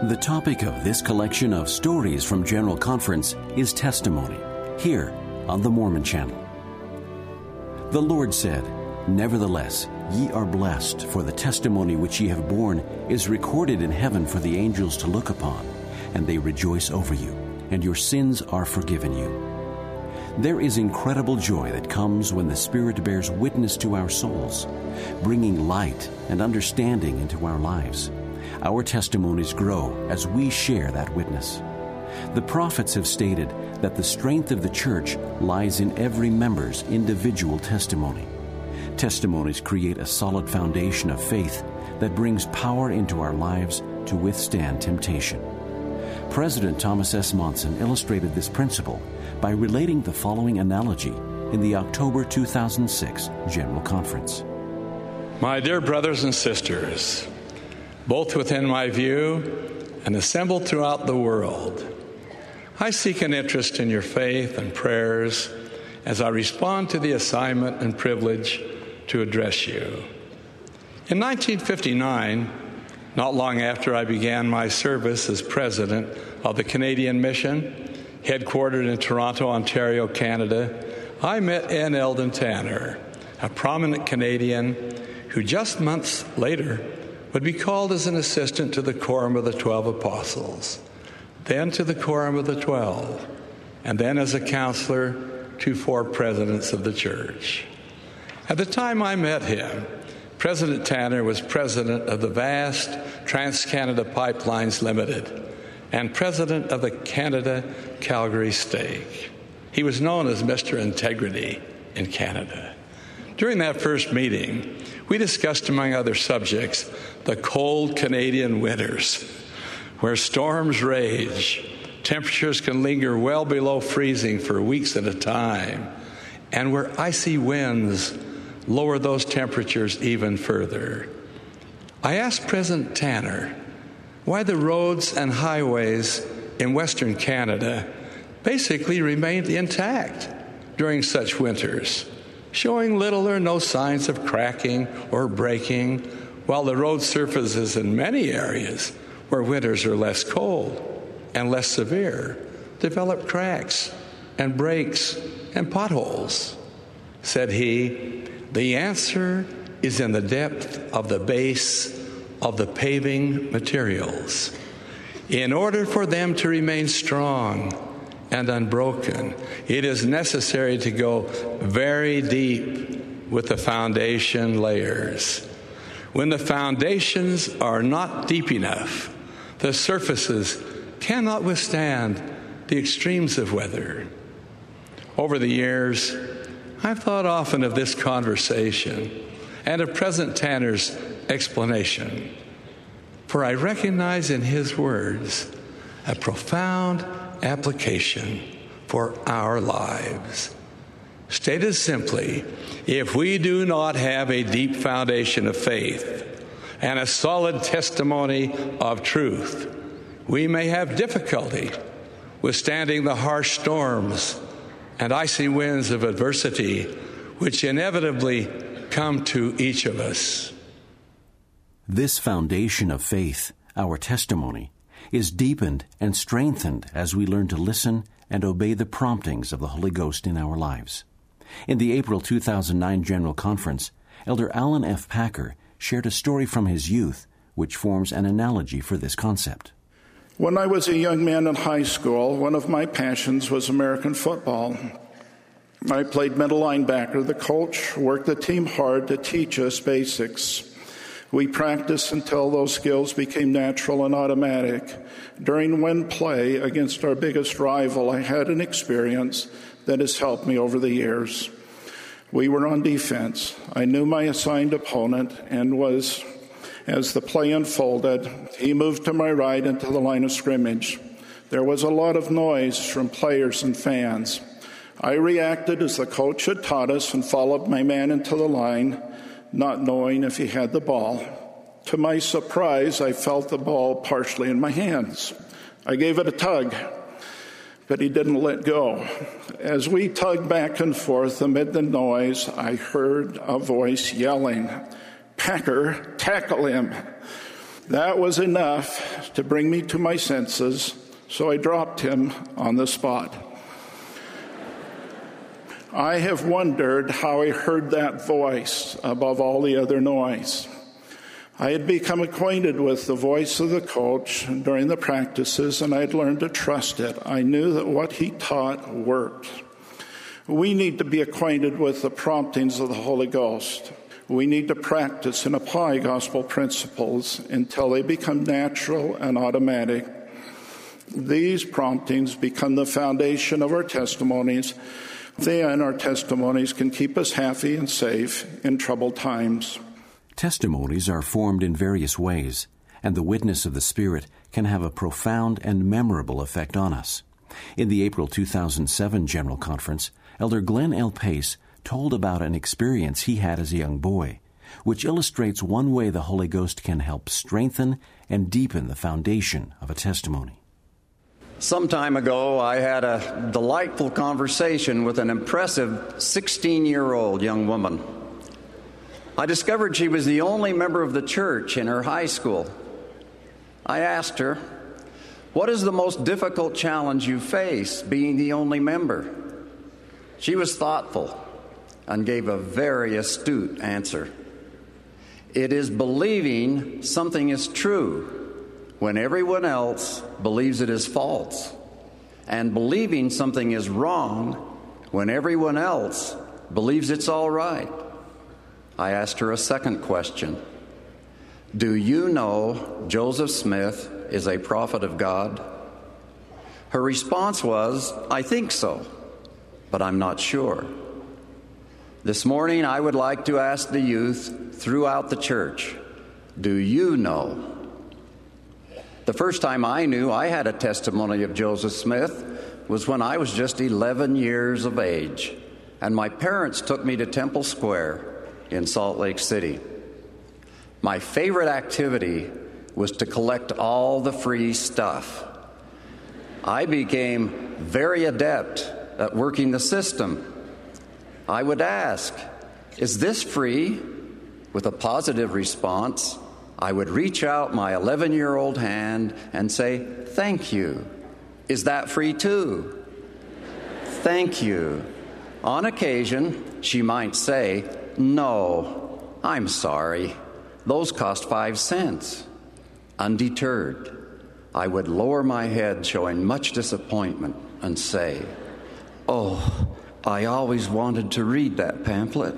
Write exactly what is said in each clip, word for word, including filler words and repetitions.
The topic of this collection of stories from General Conference is testimony, here on the Mormon Channel. The Lord said, "Nevertheless, ye are blessed, for the testimony which ye have borne is recorded in heaven for the angels to look upon, and they rejoice over you, and your sins are forgiven you." There is incredible joy that comes when the Spirit bears witness to our souls, bringing light and understanding into our lives. Our testimonies grow as we share that witness. The prophets have stated that the strength of the church lies in every member's individual testimony. Testimonies create a solid foundation of faith that brings power into our lives to withstand temptation. President Thomas S. Monson illustrated this principle by relating the following analogy in the October two thousand six General Conference. My dear brothers and sisters, both within my view and assembled throughout the world, I seek an interest in your faith and prayers as I respond to the assignment and privilege to address you. In nineteen fifty-nine, not long after I began my service as president of the Canadian Mission, headquartered in Toronto, Ontario, Canada, I met N. Eldon Tanner, a prominent Canadian who just months later would be called as an assistant to the Quorum of the Twelve Apostles, then to the Quorum of the Twelve, and then as a counselor to four presidents of the church. At the time I met him, President Tanner was president of the vast Trans-Canada Pipelines Limited and president of the Canada Calgary Stake. He was known as Mister Integrity in Canada. During that first meeting, we discussed, among other subjects, the cold Canadian winters, where storms rage, temperatures can linger well below freezing for weeks at a time, and where icy winds lower those temperatures even further. I asked President Tanner why the roads and highways in Western Canada basically remained intact during such winters, showing little or no signs of cracking or breaking, while the road surfaces in many areas where winters are less cold and less severe develop cracks and breaks and potholes. Said he, "The answer is in the depth of the base of the paving materials. In order for them to remain strong and unbroken, it is necessary to go very deep with the foundation layers. When the foundations are not deep enough, the surfaces cannot withstand the extremes of weather." Over the years, I've thought often of this conversation and of President Tanner's explanation, for I recognize in his words a profound application for our lives. Stated simply, if we do not have a deep foundation of faith and a solid testimony of truth, we may have difficulty withstanding the harsh storms and icy winds of adversity which inevitably come to each of us. This foundation of faith, our testimony, is deepened and strengthened as we learn to listen and obey the promptings of the Holy Ghost in our lives. In the April two thousand nine General Conference, Elder Alan F. Packer shared a story from his youth which forms an analogy for this concept. When I was a young man in high school, one of my passions was American football. I played middle linebacker. The coach worked the team hard to teach us basics. We practiced until those skills became natural and automatic. During one play against our biggest rival, I had an experience that has helped me over the years. We were on defense. I knew my assigned opponent and was, as the play unfolded, he moved to my right into the line of scrimmage. There was a lot of noise from players and fans. I reacted as the coach had taught us and followed my man into the line, not knowing if he had the ball. To my surprise, I felt the ball partially in my hands. I gave it a tug, but he didn't let go. As we tugged back and forth amid the noise, I heard a voice yelling, "Packer, tackle him." That was enough to bring me to my senses, so I dropped him on the spot. I have wondered how I heard that voice above all the other noise. I had become acquainted with the voice of the coach during the practices, and I had learned to trust it. I knew that what he taught worked. We need to be acquainted with the promptings of the Holy Ghost. We need to practice and apply gospel principles until they become natural and automatic. These promptings become the foundation of our testimonies. Then our testimonies can keep us happy and safe in troubled times. Testimonies are formed in various ways, and the witness of the Spirit can have a profound and memorable effect on us. In the April two thousand seven General Conference, Elder Glenn L. Pace told about an experience he had as a young boy, which illustrates one way the Holy Ghost can help strengthen and deepen the foundation of a testimony. Some time ago, I had a delightful conversation with an impressive sixteen-year-old young woman. I discovered she was the only member of the church in her high school. I asked her, "What is the most difficult challenge you face being the only member?" She was thoughtful and gave a very astute answer. "It is believing something is true when everyone else believes it is false, and believing something is wrong when everyone else believes it's all right." I asked her a second question. "Do you know Joseph Smith is a prophet of God?" Her response was, "I think so, but I'm not sure." This morning, I would like to ask the youth throughout the church, do you know? The first time I knew I had a testimony of Joseph Smith was when I was just eleven years of age, and my parents took me to Temple Square in Salt Lake City. My favorite activity was to collect all the free stuff. I became very adept at working the system. I would ask, "Is this free?" With a positive response, I would reach out my eleven-year-old hand and say, "Thank you. Is that free too?" "Thank you." On occasion, she might say, "No, I'm sorry. Those cost five cents." Undeterred, I would lower my head, showing much disappointment, and say, "Oh, I always wanted to read that pamphlet,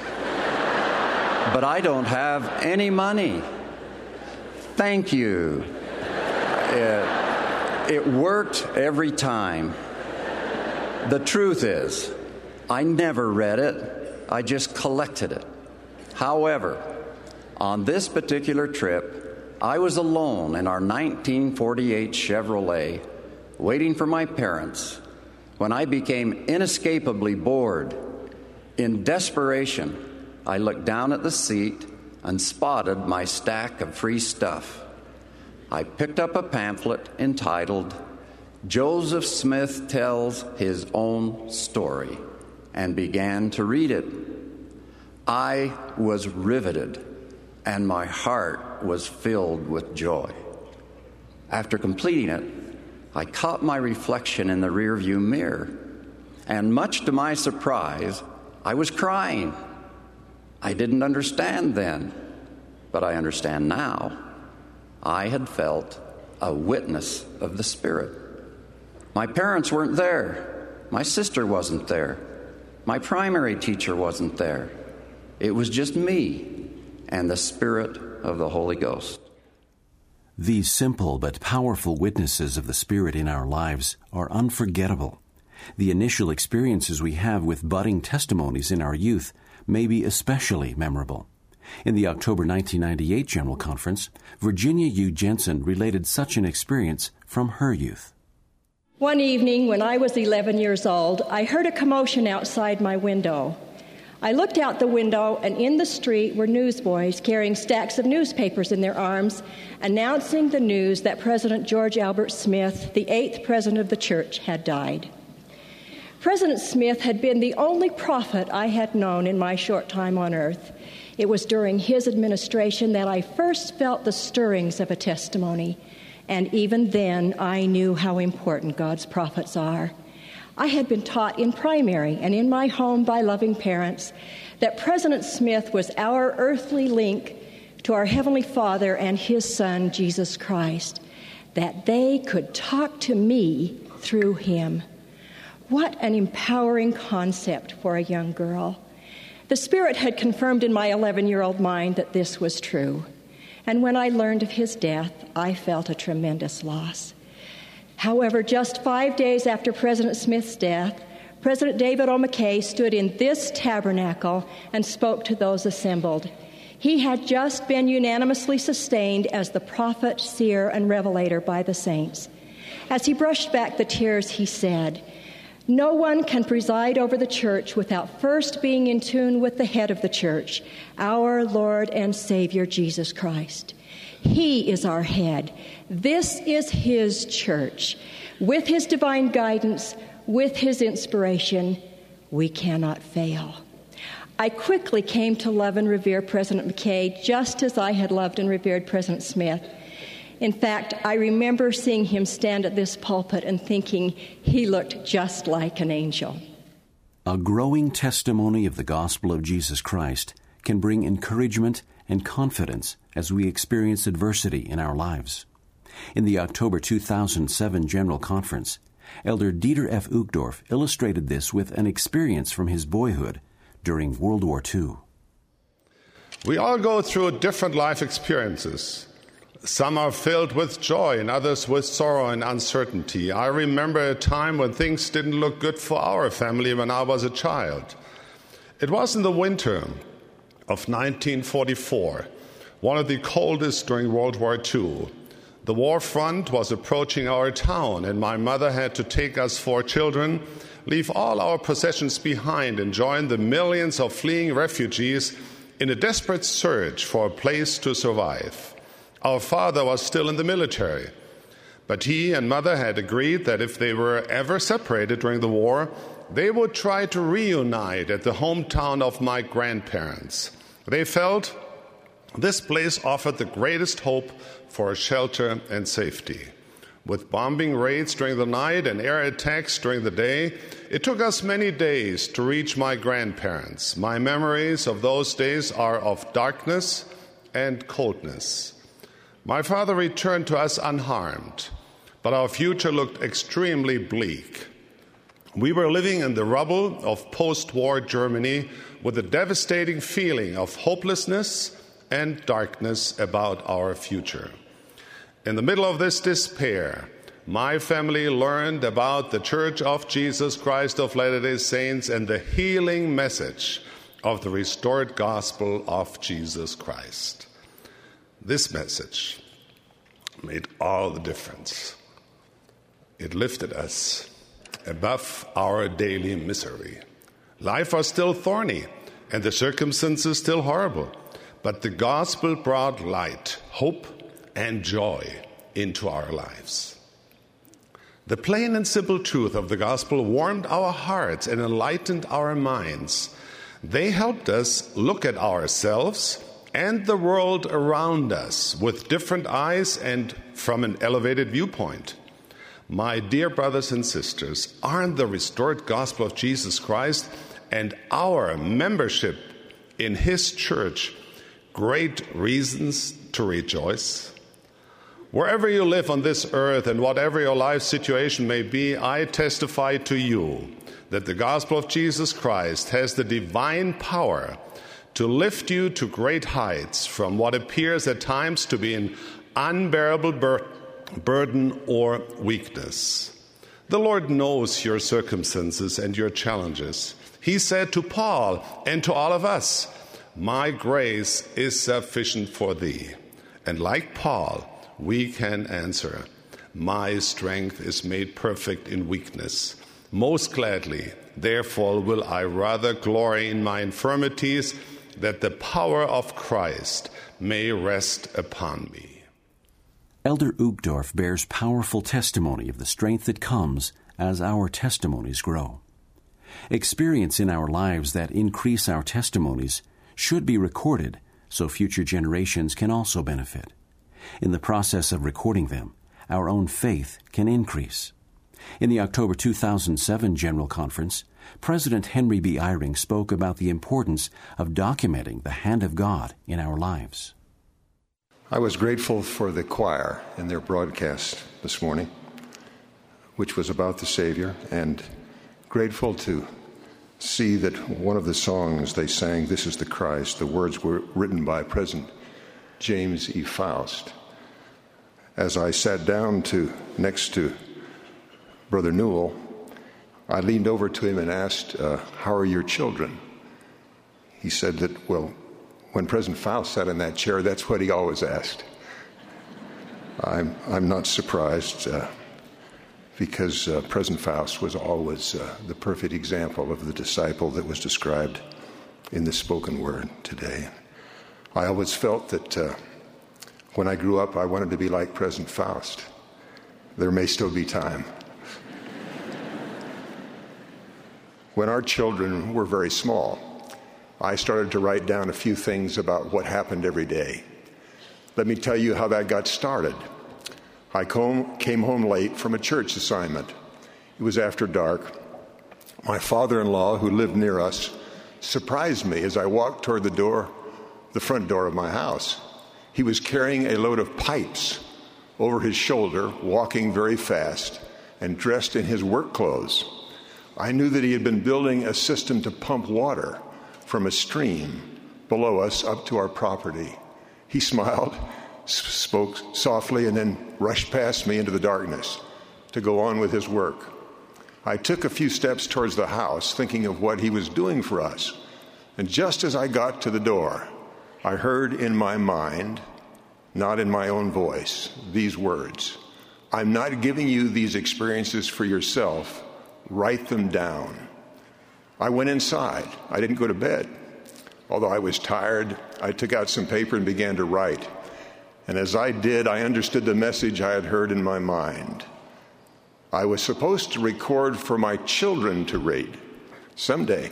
but I don't have any money." "Thank you." It, it worked every time. The truth is, I never read it. I just collected it. However, on this particular trip, I was alone in our nineteen forty-eight Chevrolet, waiting for my parents, when I became inescapably bored. In desperation, I looked down at the seat and spotted my stack of free stuff. I picked up a pamphlet entitled "Joseph Smith Tells His Own Story" and began to read it. I was riveted, and my heart was filled with joy. After completing it, I caught my reflection in the rearview mirror, and much to my surprise, I was crying. I didn't understand then, but I understand now. I had felt a witness of the Spirit. My parents weren't there. My sister wasn't there. My primary teacher wasn't there. It was just me and the Spirit of the Holy Ghost. These simple but powerful witnesses of the Spirit in our lives are unforgettable. The initial experiences we have with budding testimonies in our youth may be especially memorable. In the October nineteen ninety-eight General Conference, Virginia U. Jensen related such an experience from her youth. One evening when I was eleven years old, I heard a commotion outside my window. I looked out the window, and in the street were newsboys carrying stacks of newspapers in their arms, announcing the news that President George Albert Smith, the eighth president of the church, had died. President Smith had been the only prophet I had known in my short time on earth. It was during his administration that I first felt the stirrings of a testimony, and even then I knew how important God's prophets are. I had been taught in primary and in my home by loving parents that President Smith was our earthly link to our Heavenly Father and His Son, Jesus Christ, that they could talk to me through Him. What an empowering concept for a young girl. The Spirit had confirmed in my eleven-year-old mind that this was true. And when I learned of his death, I felt a tremendous loss. However, just five days after President Smith's death, President David O. McKay stood in this tabernacle and spoke to those assembled. He had just been unanimously sustained as the prophet, seer, and revelator by the saints. As he brushed back the tears, he said, "No one can preside over the church without first being in tune with the head of the church, our Lord and Savior, Jesus Christ. He is our head. This is His church. With His divine guidance, with His inspiration, we cannot fail." I quickly came to love and revere President McKay just as I had loved and revered President Smith. In fact, I remember seeing him stand at this pulpit and thinking he looked just like an angel. A growing testimony of the gospel of Jesus Christ can bring encouragement and confidence as we experience adversity in our lives. In the October two thousand seven General Conference, Elder Dieter F. Uchtdorf illustrated this with an experience from his boyhood during World War Two. We all go through different life experiences. Some are filled with joy and others with sorrow and uncertainty. I remember a time when things didn't look good for our family when I was a child. It was in the winter of nineteen forty-four, one of the coldest during World War Two. The war front was approaching our town, and my mother had to take us four children, leave all our possessions behind, and join the millions of fleeing refugees in a desperate search for a place to survive. Our father was still in the military, but he and mother had agreed that if they were ever separated during the war, they would try to reunite at the hometown of my grandparents. They felt this place offered the greatest hope for shelter and safety. With bombing raids during the night and air attacks during the day, it took us many days to reach my grandparents. My memories of those days are of darkness and coldness. My father returned to us unharmed, but our future looked extremely bleak. We were living in the rubble of post-war Germany with a devastating feeling of hopelessness and darkness about our future. In the middle of this despair, my family learned about the Church of Jesus Christ of Latter-day Saints and the healing message of the restored gospel of Jesus Christ. This message made all the difference. It lifted us above our daily misery. Life was still thorny and the circumstances still horrible, but the gospel brought light, hope, and joy into our lives. The plain and simple truth of the gospel warmed our hearts and enlightened our minds. They helped us look at ourselves and the world around us with different eyes and from an elevated viewpoint. My dear brothers and sisters, aren't the restored gospel of Jesus Christ and our membership in His church great reasons to rejoice? Wherever you live on this earth and whatever your life situation may be, I testify to you that the gospel of Jesus Christ has the divine power to lift you to great heights from what appears at times to be an unbearable bur- burden or weakness. The Lord knows your circumstances and your challenges. He said to Paul and to all of us, "My grace is sufficient for thee." And like Paul, we can answer, "My strength is made perfect in weakness. Most gladly, therefore, will I rather glory in my infirmities, that the power of Christ may rest upon me." Elder Uchtdorf bears powerful testimony of the strength that comes as our testimonies grow. Experience in our lives that increase our testimonies should be recorded so future generations can also benefit. In the process of recording them, our own faith can increase. In the October two thousand seven General Conference, President Henry B. Eyring spoke about the importance of documenting the hand of God in our lives. I was grateful for the choir in their broadcast this morning, which was about the Savior, and grateful to see that one of the songs they sang, "This is the Christ," the words were written by President James E. Faust. As I sat down to next to Brother Newell, I leaned over to him and asked, uh, how are your children? He said that, well, when President Faust sat in that chair, that's what he always asked. I'm, I'm not surprised uh, because uh, President Faust was always uh, the perfect example of the disciple that was described in the spoken word today. I always felt that uh, when I grew up, I wanted to be like President Faust. There may still be time. When our children were very small, I started to write down a few things about what happened every day. Let me tell you how that got started. I came home late from a church assignment. It was after dark. My father-in-law, who lived near us, surprised me as I walked toward the door, the front door of my house. He was carrying a load of pipes over his shoulder, walking very fast, and dressed in his work clothes. I knew that he had been building a system to pump water from a stream below us up to our property. He smiled, spoke softly, and then rushed past me into the darkness to go on with his work. I took a few steps towards the house, thinking of what he was doing for us. And just as I got to the door, I heard in my mind, not in my own voice, these words: "I'm not giving you these experiences for yourself. Write them down." I went inside. I didn't go to bed. Although I was tired, I took out some paper and began to write. And as I did, I understood the message I had heard in my mind. I was supposed to record for my children to read someday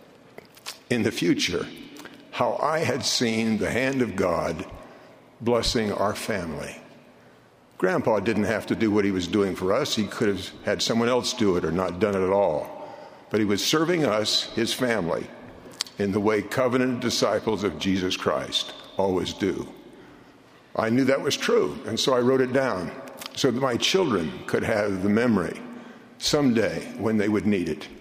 in the future how I had seen the hand of God blessing our family. Grandpa didn't have to do what he was doing for us. He could have had someone else do it or not done it at all. But he was serving us, his family, in the way covenant disciples of Jesus Christ always do. I knew that was true, and so I wrote it down so that my children could have the memory someday when they would need it.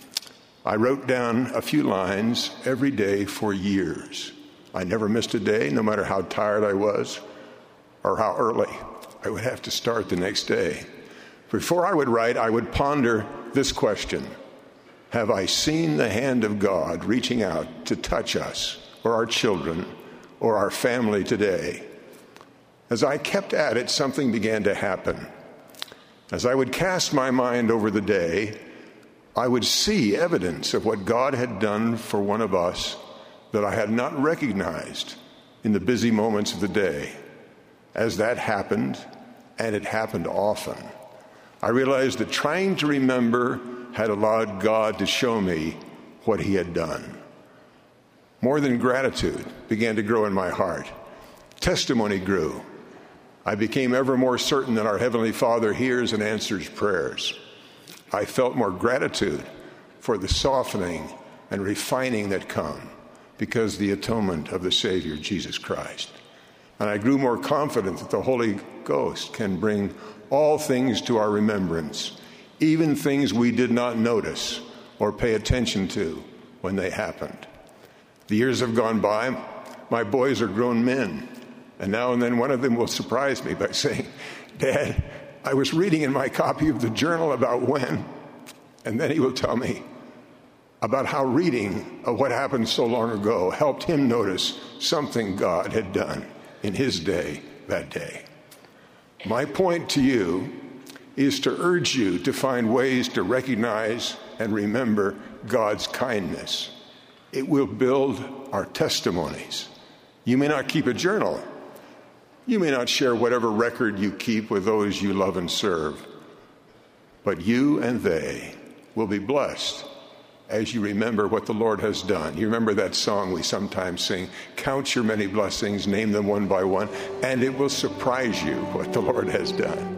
I wrote down a few lines every day for years. I never missed a day, no matter how tired I was or how early I would have to start the next day. Before I would write, I would ponder this question: have I seen the hand of God reaching out to touch us or our children or our family today? As I kept at it, something began to happen. As I would cast my mind over the day, I would see evidence of what God had done for one of us that I had not recognized in the busy moments of the day. As that happened, and it happened often, I realized that trying to remember had allowed God to show me what he had done. More than gratitude began to grow in my heart. Testimony grew. I became ever more certain that our Heavenly Father hears and answers prayers. I felt more gratitude for the softening and refining that come because of the atonement of the Savior, Jesus Christ. And I grew more confident that the Holy Ghost can bring all things to our remembrance, even things we did not notice or pay attention to when they happened. The years have gone by. My boys are grown men. And now and then one of them will surprise me by saying, "Dad, I was reading in my copy of the journal about when," and then he will tell me about how reading of what happened so long ago helped him notice something God had done in his day that day. My point to you is to urge you to find ways to recognize and remember God's kindness. It will build our testimonies. You may not keep a journal. You may not share whatever record you keep with those you love and serve, but you and they will be blessed as you remember what the Lord has done. You remember that song we sometimes sing, count your many blessings, name them one by one, and it will surprise you what the Lord has done.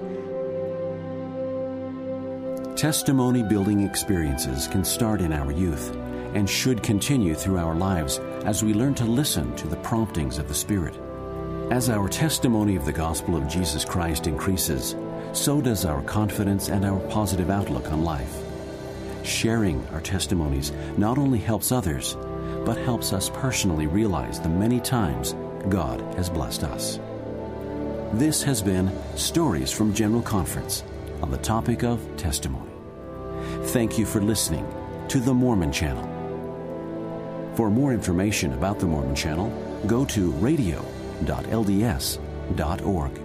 Testimony building experiences can start in our youth and should continue through our lives as we learn to listen to the promptings of the Spirit. As our testimony of the gospel of Jesus Christ increases, so does our confidence and our positive outlook on life. Sharing our testimonies not only helps others, but helps us personally realize the many times God has blessed us. This has been Stories from General Conference on the topic of testimony. Thank you for listening to the Mormon Channel. For more information about the Mormon Channel, go to radio dot l d s dot org.